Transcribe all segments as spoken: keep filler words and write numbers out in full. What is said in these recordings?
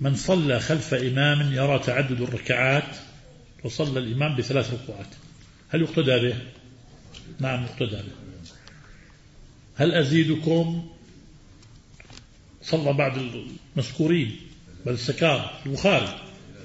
من صلى خلف إمام يرى تعدد الركعات وصلى الإمام بثلاث ركوعات هل يقتدى به؟ نعم يقتدى به. هل أزيدكم؟ صلى بعض المذكورين بل السكار البخاري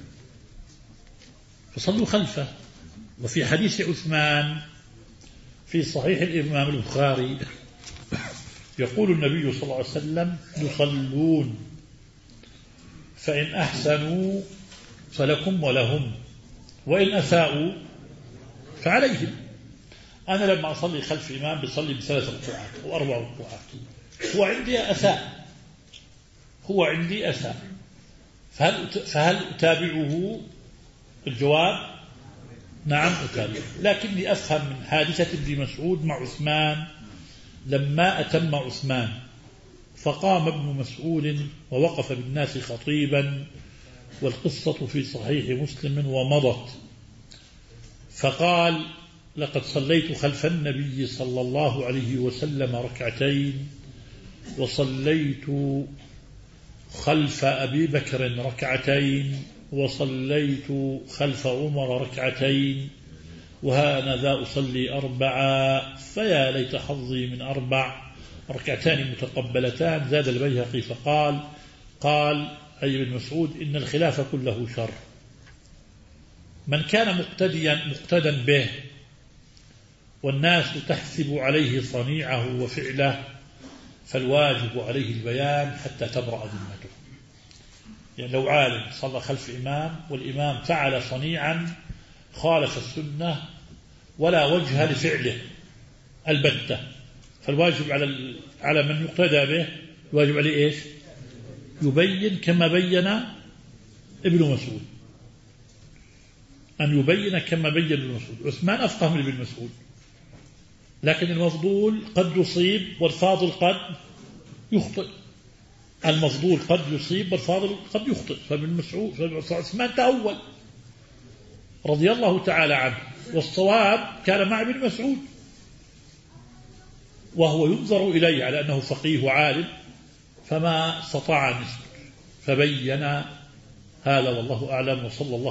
فصلوا خلفه. وفي حديث عثمان في صحيح الإمام البخاري يقول النبي صلى الله عليه وسلم يصلون فإن أحسنوا فلكم ولهم وإن أساءوا فعليهم. أنا لما أصلي خلف إمام بصلي بثلاث ركوعات أو أربع ركوعات هو عندي أساء هو عندي أساء فهل, فهل أتابعه؟ الجواب نعم أتابعه. لكني أفهم من حادثة ابن مسعود مع عثمان لما أتم عثمان فقام ابن مسعود ووقف بالناس خطيبا والقصة في صحيح مسلم ومضت فقال لقد صليت خلف النبي صلى الله عليه وسلم ركعتين وصليت خلف أبي بكر ركعتين وصليت خلف عمر ركعتين وهانذا أصلي أربعة فيا ليت حظي من أربع ركعتان متقبلتان. زاد البيهقي فقال قال أي ابن مسعود إن الخلاف كله شر. من كان مقتديا مقتدا به والناس تحسب عليه صنيعه وفعله فالواجب عليه البيان حتى تبرأ ذمته. يعني لو عالم صلى خلف إمام والإمام فعل صنيعا خالف السنة ولا وجه لفعله البتة فالواجب على على من يقتدى به الواجب عليه إيش؟ يبين كما بين ابن مسعود أن يبين كما بين ابن مسعود. عثمان أفقه من ابن مسعود لكن المفضول قد يصيب والفاضل قد يخطئ. المفضول قد يصيب والفاضل قد يخطئ. فابن مسعود فعثمان تأول رضي الله تعالى عنه والصواب كان مع ابن مسعود وهو ينظر إليه على أنه فقيه وعالم فما استطاع أن يسكت فبين هذا والله أعلم. وصلى الله